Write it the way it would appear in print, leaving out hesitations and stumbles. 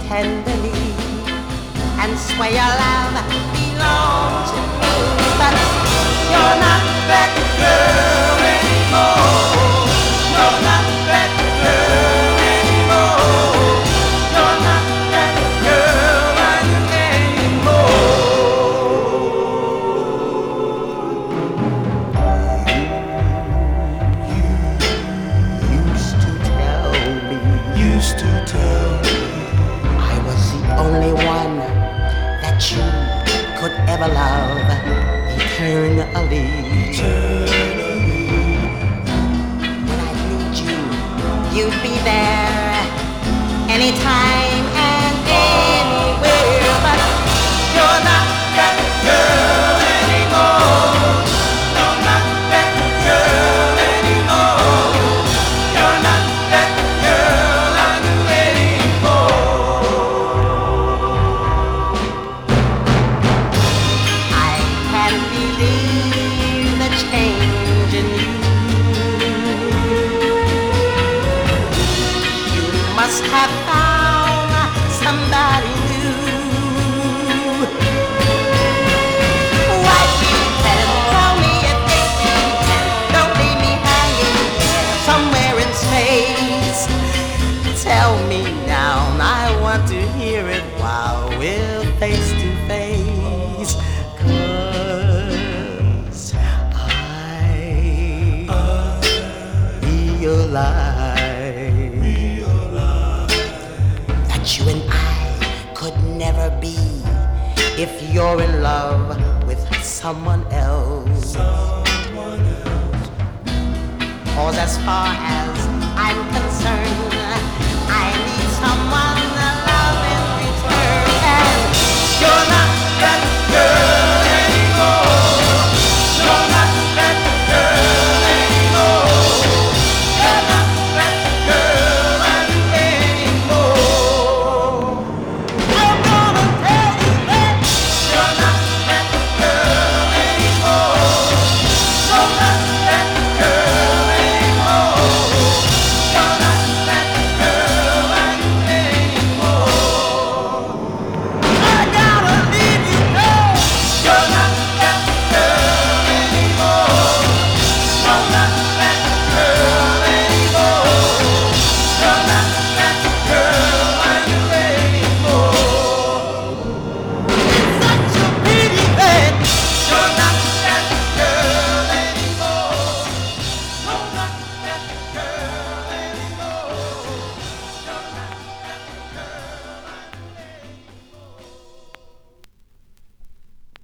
tenderly and swear your love belongs to me. But you're not that girl anymore. You're not that girl anymore. You're not that girl I knew anymore. You used to tell me. Used to tell me I was the only one that you could ever love eternally. When I need you, you'd be there anytime and anywhere. But you're not that girl anymore. You're not that girl anymore. You're not that girl I knew anymore. I can't believe the change in you. You must have found somebody new. Why you can tell me if they can. Don't leave me hanging here somewhere in space. Tell me now, I want to hear it while we're face to face. 'Cause I realize that you and I could never be if you're in love with someone else. 'Cause as far as I'm concerned, I need someone